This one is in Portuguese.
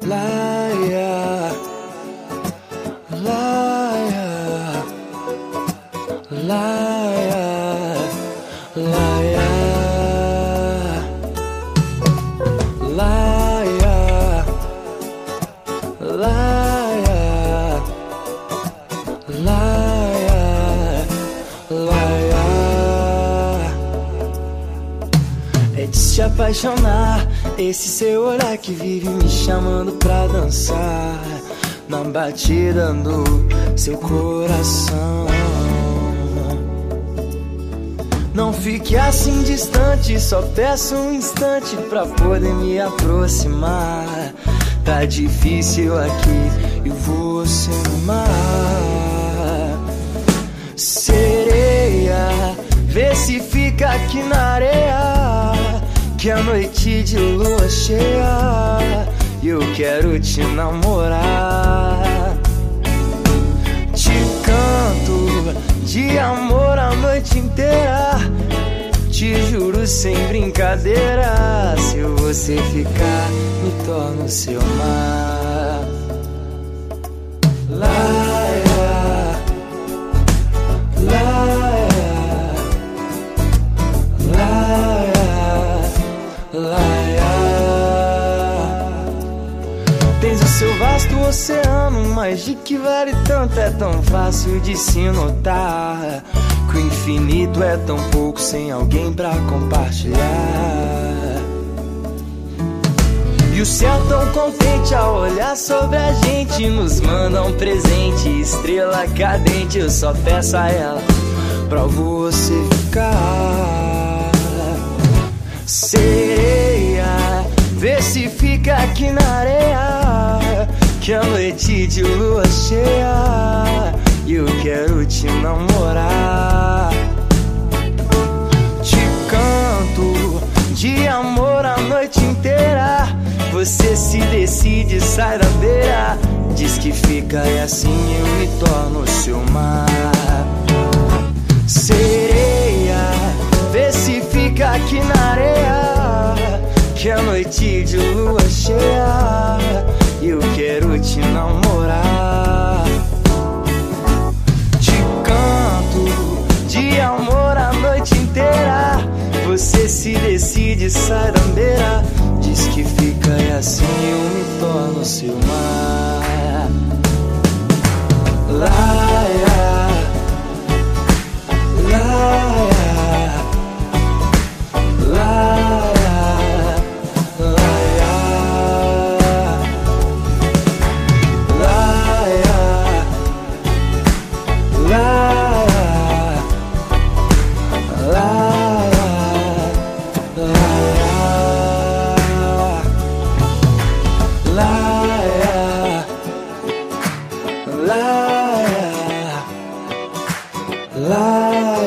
Laia, laia, laia, laia, laia, laia, laia, laia. É de se apaixonar, esse seu olhar que vive me chamando pra dançar na batida do seu coração. Não fique assim distante, só peço um instante pra poder me aproximar. Tá difícil aqui e você amar. Sereia, vê se fica aqui na areia, que é noite de lua cheia e eu quero te namorar. Te canto de amor a noite inteira, te juro sem brincadeira, se você ficar me torno seu mar. Laia, laia, laia, laia. Tens o seu vasto oceano, mas de que vale tanto? É tão fácil de se notar que o infinito é tão pouco sem alguém pra compartilhar. E o céu tão contente ao olhar sobre a gente, nos manda um presente, estrela cadente. Eu só peço a ela pra você ficar. Sereia, vê se fica aqui na areia, que é noite de lua cheia e eu quero te namorar. Te canto de amor a noite inteira, você se decide, sai da beira, diz que fica e assim eu me torno seu mar. Sereia, vê se fica aqui na areia, que é noite de lua cheia e eu quero te namorar. Te canto de amor a noite inteira, você se decide, sai da beira, diz que fica e assim eu me torno seu mar. Laia, laia, laia, laia, laia, laia, laia, laia.